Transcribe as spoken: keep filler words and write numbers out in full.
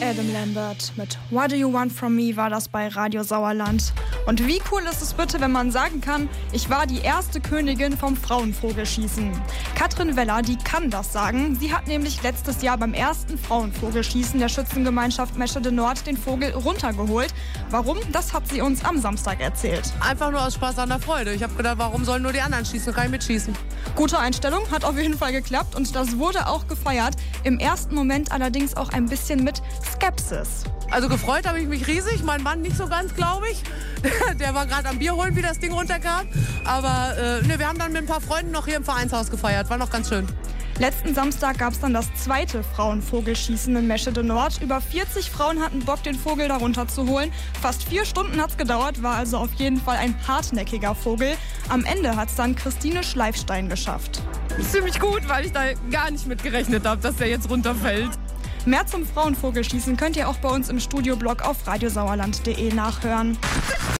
Adam Lambert mit What Do You Want From Me war das bei Radio Sauerland. Und wie cool ist es bitte, wenn man sagen kann, ich war die erste Königin vom Frauenvogelschießen. Katrin Weller, die kann das sagen. Sie hat nämlich letztes Jahr beim ersten Frauenvogelschießen der Schützengemeinschaft Meschede Nord den Vogel runtergeholt. Warum? Das hat sie uns am Samstag erzählt. Einfach nur aus Spaß an der Freude. Ich habe gedacht, warum sollen nur die anderen schießen? Kann ich mitschießen. Gute Einstellung, hat auf jeden Fall geklappt und das wurde auch gefeiert. Im ersten Moment allerdings auch ein bisschen mit Skepsis. Also gefreut habe ich mich riesig, mein Mann nicht so ganz, glaube ich. Der war gerade am Bier holen, wie das Ding runterkam. Aber äh, ne, wir haben dann mit ein paar Freunden noch hier im Vereinshaus gefeiert, war noch ganz schön. Letzten Samstag gab es dann das zweite Frauenvogelschießen in Meschede Nord. Über vierzig Frauen hatten Bock, den Vogel da runterzuholen. Fast vier Stunden hat es gedauert, war also auf jeden Fall ein hartnäckiger Vogel. Am Ende hat es dann Christine Schleifstein geschafft. Ziemlich gut, weil ich da gar nicht mit gerechnet habe, dass der jetzt runterfällt. Mehr zum Frauenvogelschießen könnt ihr auch bei uns im Studioblog auf radiosauerland punkt de nachhören.